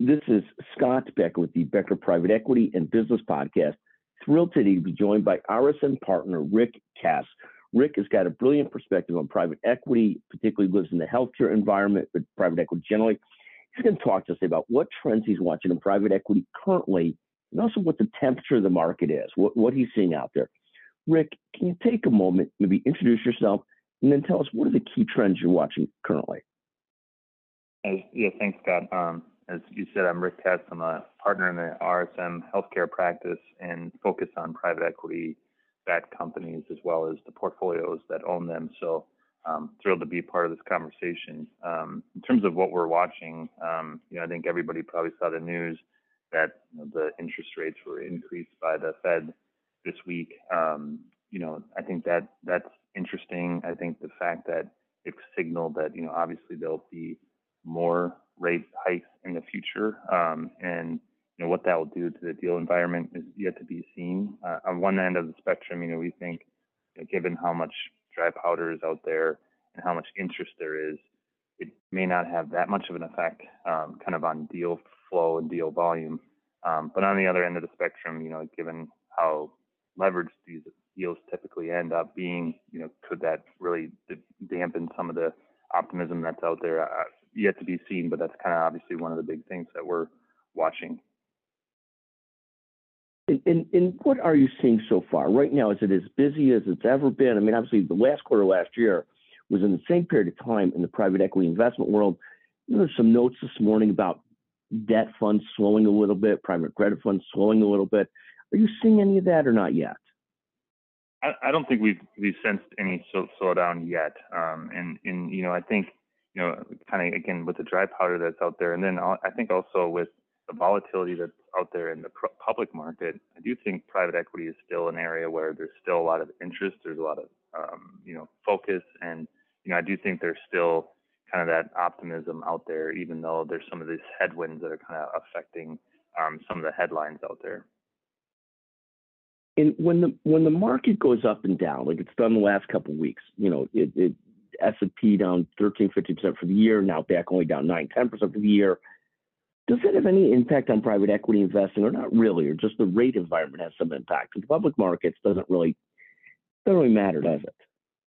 This is Scott Becker with the Becker Private Equity and Business Podcast. Thrilled today to be joined by RSM partner Rick Kess. Rick has got a brilliant perspective on private equity, particularly lives in the healthcare environment, but private equity generally. He's going to talk to us about what trends he's watching in private equity currently, and also what the temperature of the market is, what he's seeing out there. Rick, can you take a moment, maybe introduce yourself, and then tell us what are the key trends you're watching currently? Yeah, thanks, Scott. As you said, I'm Rick Kess. I'm a partner in the RSM healthcare practice and focus on private equity-backed companies as well as the portfolios that own them. So thrilled to be part of this conversation. In terms of what we're watching, I think everybody probably saw the news that the interest rates were increased by the Fed this week. I think that's interesting. I think the fact that it's signaled that, obviously there'll be more rate hikes in the future. And what that will do to the deal environment is yet to be seen. On one end of the spectrum, we think, given how much dry powder is out there and how much interest there is, it may not have that much of an effect kind of on deal flow and deal volume. But on the other end of the spectrum, given how leveraged these deals typically end up being, could that really dampen some of the optimism that's out there? Yet to be seen, but that's kind of obviously one of the big things that we're watching. And what are you seeing so far? Right now, is it as busy as it's ever been? I mean, obviously, the last quarter last year was in the same period of time in the private equity investment world. There's some notes this morning about debt funds slowing a little bit, private credit funds slowing a little bit. Are you seeing any of that or not yet? I don't think we've sensed any slowdown yet. I think, kind of, again, with the dry powder that's out there, and then I think also with the volatility that's out there in the public market, I do think private equity is still an area where there's still a lot of interest. There's a lot of, focus. And, I do think there's still kind of that optimism out there, even though there's some of these headwinds that are kind of affecting some of the headlines out there. And when the market goes up and down, like it's done the last couple of weeks, S&P down 13-15% for the year, now back only down 9-10% for the year. Does that have any impact on private equity investing, or not really, or just the rate environment has some impact? The public markets doesn't really matter, does it?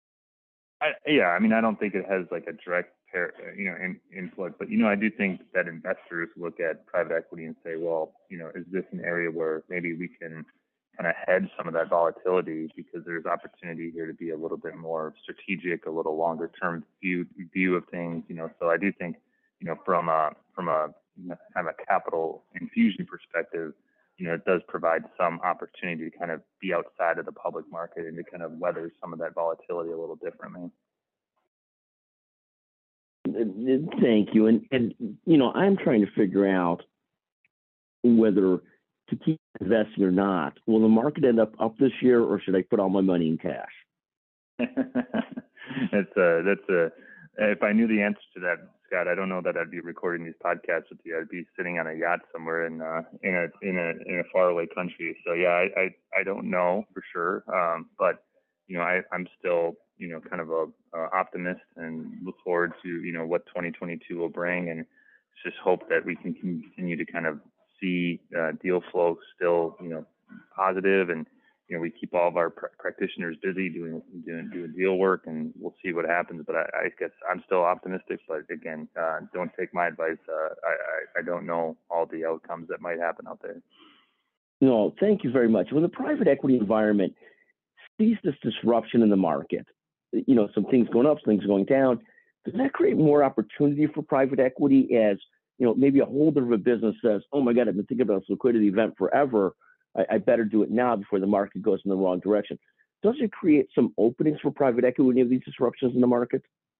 I don't think it has like a direct influence, but I do think that investors look at private equity and say, well, is this an area where maybe we can kind of hedge some of that volatility, because there's opportunity here to be a little bit more strategic, a little longer term view of things. So I do think, from a kind of a capital infusion perspective, it does provide some opportunity to kind of be outside of the public market and to kind of weather some of that volatility a little differently. Thank you. And I'm trying to figure out whether to keep investing or not. Will the market end up this year, or should I put all my money in cash? If I knew the answer to that, Scott, I don't know that I'd be recording these podcasts with you. I'd be sitting on a yacht somewhere in a faraway country. So yeah, I don't know for sure. But I'm still kind of a optimist and look forward to what 2022 will bring, and just hope that we can continue to kind of see deal flow still positive, and we keep all of our practitioners busy doing deal work, and we'll see what happens. But I guess I'm still optimistic. But again, don't take my advice. I don't know all the outcomes that might happen out there. No, thank you very much. When the private equity environment sees this disruption in the market, some things going up, some things going down, does that create more opportunity for private equity as maybe a holder of a business says, oh my God, I've been thinking about this liquidity event forever. I better do it now before the market goes in the wrong direction. Does it create some openings for private equity when you have these disruptions in the market?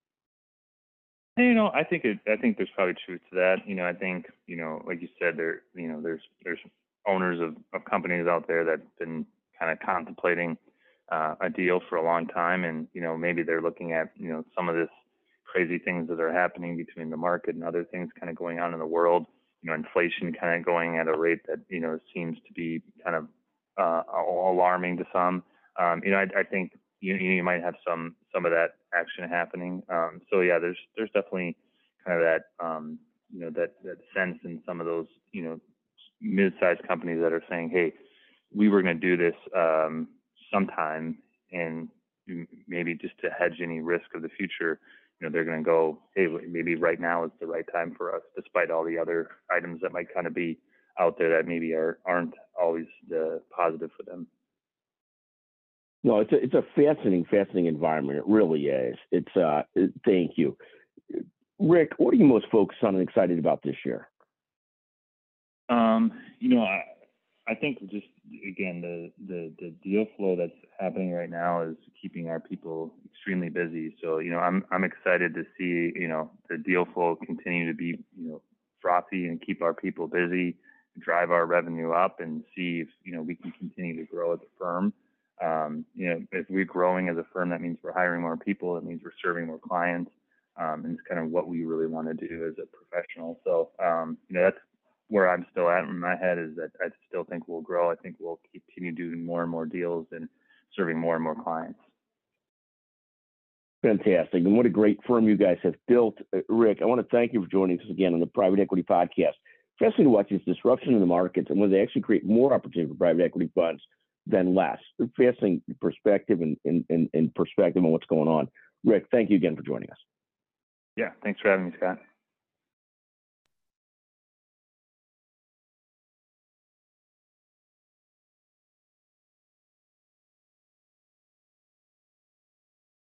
I think there's probably truth to that. I think, like you said, there's owners of companies out there that have been kind of contemplating a deal for a long time. And, maybe they're looking at, some of this crazy things that are happening between the market and other things kind of going on in the world, inflation kind of going at a rate that, seems to be kind of alarming to some. I think you might have some of that action happening. So yeah, there's definitely kind of that that sense in some of those, mid-sized companies that are saying, hey, we were going to do this sometime, and maybe just to hedge any risk of the future, they're going to go, hey, maybe right now is the right time for us, despite all the other items that might kind of be out there that maybe aren't always positive for them. No, it's a fascinating environment. It really is. Thank you. Rick, what are you most focused on and excited about this year? I think just, again, the deal flow that's happening right now is keeping our people extremely busy. So, I'm excited to see, the deal flow continue to be, frothy and keep our people busy, drive our revenue up, and see if, we can continue to grow as a firm. If we're growing as a firm, that means we're hiring more people. That means we're serving more clients. And it's kind of what we really want to do as a professional. So, that's where I'm still at in my head, is that I still think we'll grow. I think we'll continue doing more and more deals and serving more and more clients. Fantastic. And what a great firm you guys have built. Rick, I want to thank you for joining us again on the Private Equity Podcast. Fascinating to watch this disruption in the markets and whether they actually create more opportunity for private equity funds than less. Fascinating perspective and perspective on what's going on. Rick, thank you again for joining us. Yeah, thanks for having me, Scott.